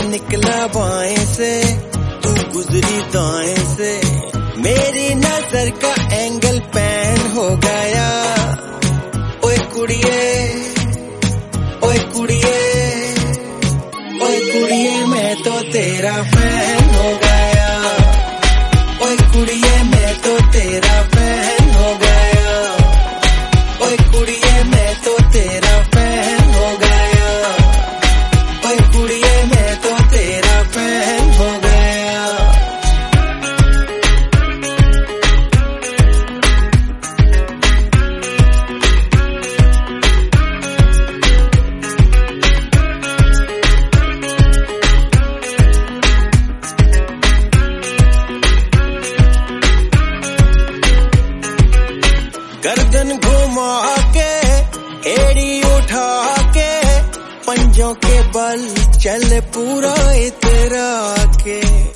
निकला बाएं से, तू गुजरी दाएं से, मेरी नजर का एंगल पैन हो गया। ओए कुड़िए, ओए कुड़िए, ओए कुड़िए, मैं तो तेरा फैन हो गया। ओए कुड़िए, मैं तो तेरा फैन हो गया। ओए कुड़िए, मैं तो तेरा फैन हो गया। ओए कुड़िए, मैं तो तेरा फैन हो गया। गर्दन घुमा के, एड़ी उठा के, पंजों के बल चल पूरा इतरा के।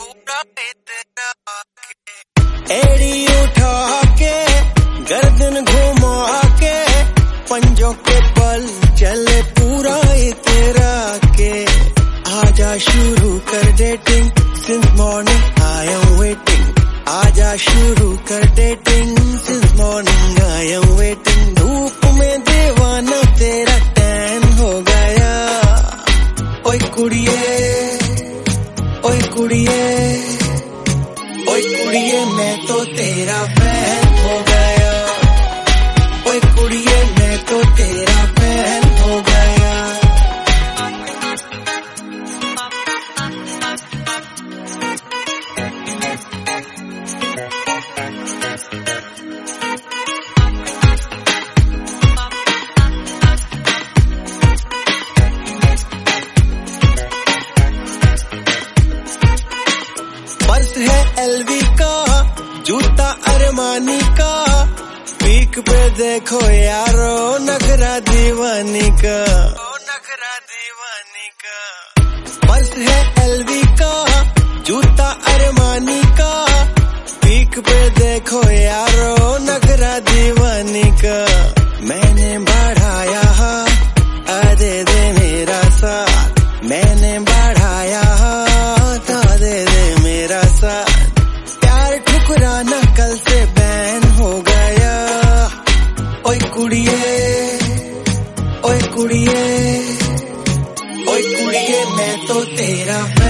एड़ी उठा के, गर्दन घुमा के, पंजों के बल चल पूरा इतरा के। आजा शुरू कर dating, since morning I am waiting. आजा शुरू कर dating, since morning I am waiting. धूप में दीवाना तेरा टैन हो गया। ओए कुड़िए, ओए कुड़िए, ओए कुड़िए, मैं तो तेरा फैन हो गया। ओए कुड़िए, मैं तो तेरा फैन हो गया। पर्स है एलवी का, जूता अरमानी का, पीक पे देखो यारो नखरा दीवानी का। पर्स है एलवी का, जूता अरमानी का, पीक पे देखो यारो नखरा दीवानी का। मैंने बढ़ाया अरे दे मेरा साथ, मैंने बढ़ाया दे मेरा साथ। प्यार ठुकराना कल से बैन हो गया। ओए कुड़िए, ओए कुड़िए, ओए कुड़िए, मैं तो तेरा